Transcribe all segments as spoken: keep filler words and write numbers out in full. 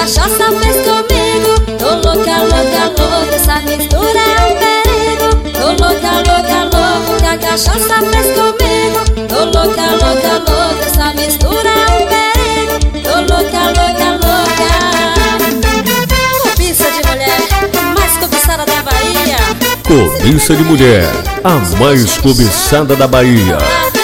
cachaça fez comigo. Tô louca, louca, louca, essa mistura é um perigo. Tô louca, louca, louca, o que a cachaça fez comigo. Tô louca, louca, louca, essa mistura é um perigo. Tô louca, louca, louca. Cobiça de mulher, a mais cobiçada da Bahia. Cobiça de mulher, a mais cobiçada da Bahia.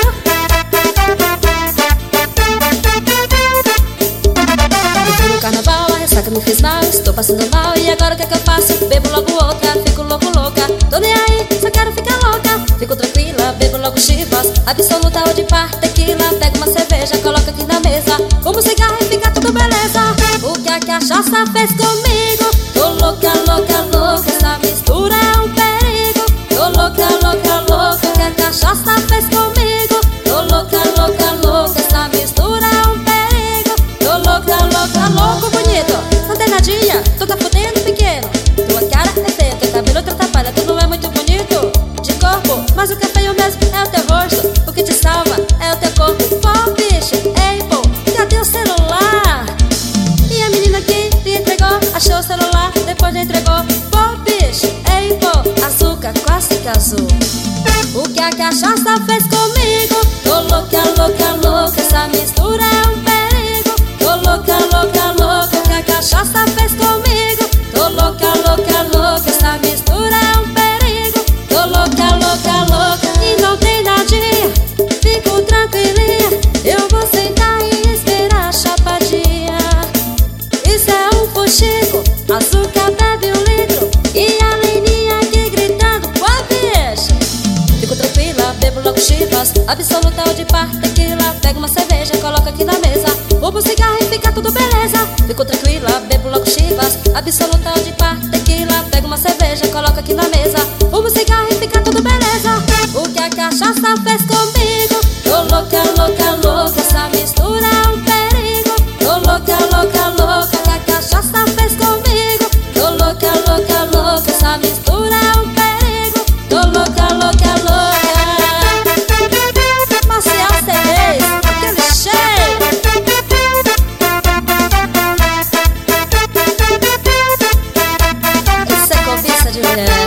Carnaval, a ressaca me fez mal, estou passando mal. E agora o que é que eu faço? Bebo logo outra, fico louco, louca. Tô nem aí, só quero ficar louca. Fico tranquila, bebo logo chivas, absoluta ou de par, tequila. Pego uma cerveja, coloca aqui na mesa, fumo cigarro e fica tudo beleza. O que a cachaça fez comigo? Tô louca, louca, louca, essa mistura é um perigo. Tô louca, louca, louca, o que a cachaça fez comigo? Tô louca, louca, louca, essa mistura é um perigo. Tô louca, louca, louco, bonito, não tem nadinha, tu tá fudendo pequeno. Tua cara é feia, teu cabelo atrapalha, tu não é muito bonito de corpo, mas o que é feio mesmo é o teu rosto. O que te salva é o teu corpo. Pô, bicho, ei, pô, cadê o celular? E a menina que te entregou, achou o celular, depois te entregou. Pô, bicho, ei, pô, açúcar quase casou. O que a cachaça fez comigo? Tô louca, louca, louca, essa mistura é um perigo. Tô louca, louca, louca, o que a cachaça fez comigo? Tô louca, louca, louca, essa mistura é um perigo. Tô louca, louca, louca, e não tem nadinha, fico tranquilinha. Eu vou sentar e esperar a chapadinha. Isso é um fuxico, açúcar bebe um litro, e a Leninha aqui gritando, pô, bicho. Fico tranquila, bebo logo chivas, absoluta ou de par, tequila. Pego uma cerveja, coloca aqui na mesa, fumo cigarro e fica tudo beleza. Fico tranquila, bebo logo chivas, absoluta ou de par, tequila. Pego uma cerveja, coloca aqui na mesa, fumo cigarro e fica tudo beleza. O que a cachaça fez comigo? Tô louca, louca, louca, essa mistura é um perigo. Tô louca, louca, louca, o que a cachaça fez comigo? Tô louca, louca, louca, essa mistura é um perigo. Tô louca, louca, louca. Marcial C Ds, aquele cheiro. Isso é cobiça de mulher.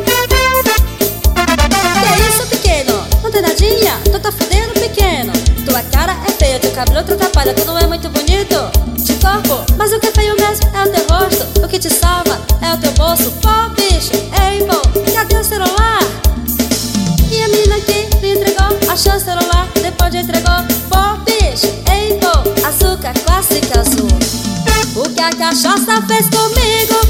Que é isso, pequeno? Não tem nadinha? Tu tá fudendo, pequeno. Tua cara é feia, teu cabelo te atrapalha, tu não é muito bonito de corpo, mas o que é feio mesmo é o teu rosto. O que te salva é o teu bolso. Pô, bicho, ei, pô, cadê o celular? E a menina que me entregou, achou o celular, depois te entregou. Pô, bicho, ei, pô, açúcar quase casou. O que a cachaça fez comigo?